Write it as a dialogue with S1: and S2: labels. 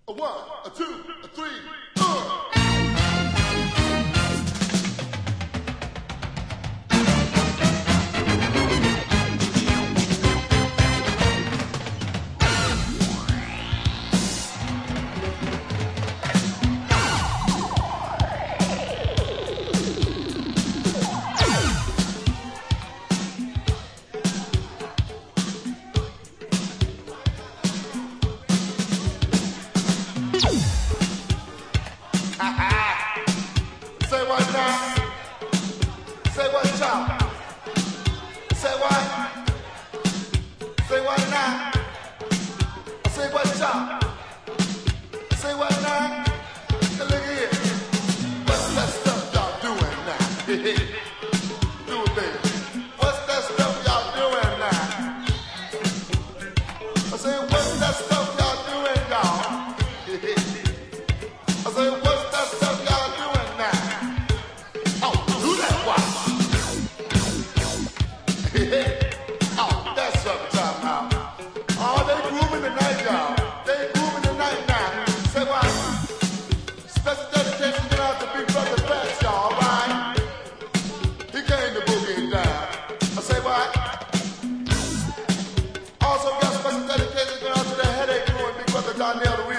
S1: A one, a two, a three, Say what now? Say what, child? Say what? Say what now? Say what, child? Say what now? Now look here. What's that stuff y'all doing now? Do it, baby. What's that stuff y'all doing now? I say, what's that stuff y'all doing, y'all? I say, what's that stuff y'all doing now? Oh, do that watch. Oh, that's what I'm talking about. Oh, they grooving tonight, y'all. They grooving tonight now. Say what? Special dedication to out to Big Brother Fats, y'all, all right? He came to boogie down. I say what? Also got special dedication to out to the Headache Crew and Big Brother Donnell the